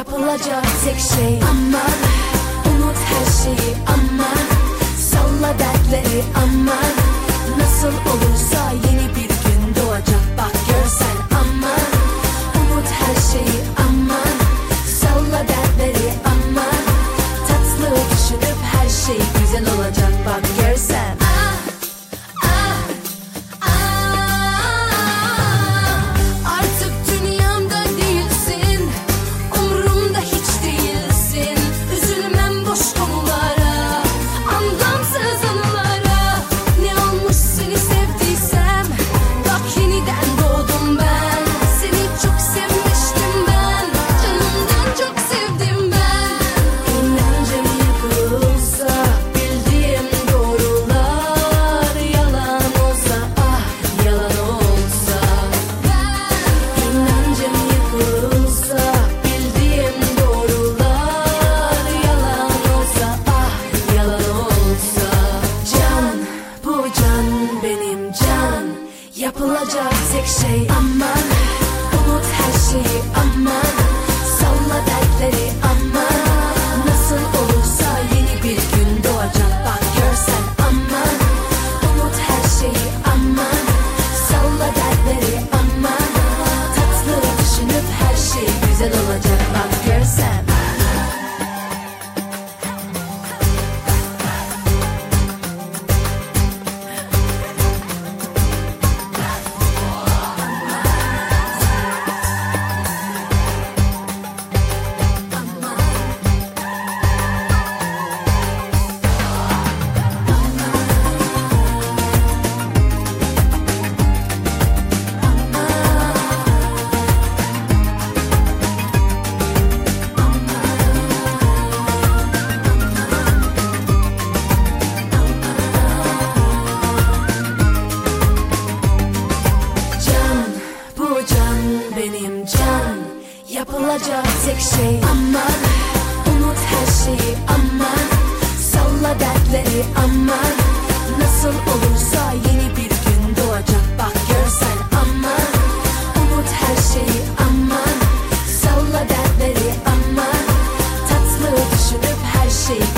Yapılacak tek şey aman, unut her şeyi aman, salla dertleri aman, nasıl olursa yeni bir gün doğacak bak görsen aman, unut her şeyi aman, salla dertleri aman, tatlı düşünüp her şey güzel olacak bak görsen. Yapılacak tek şey aman, unut her şeyi aman, salla dertleri aman, nasıl olursa yeni bir gün doğacak bak görsen aman, unut her şeyi aman, salla dertleri aman, tatlı düşünüp her şey güzel olacak bak görsen. Benim can, yapılacak tek şey aman, unut her şeyi aman, salla dertleri aman, nasıl olursa yeni bir gün doğacak bak görsen aman, unut her şeyi aman, salla dertleri aman, tatlı düşünüp her şey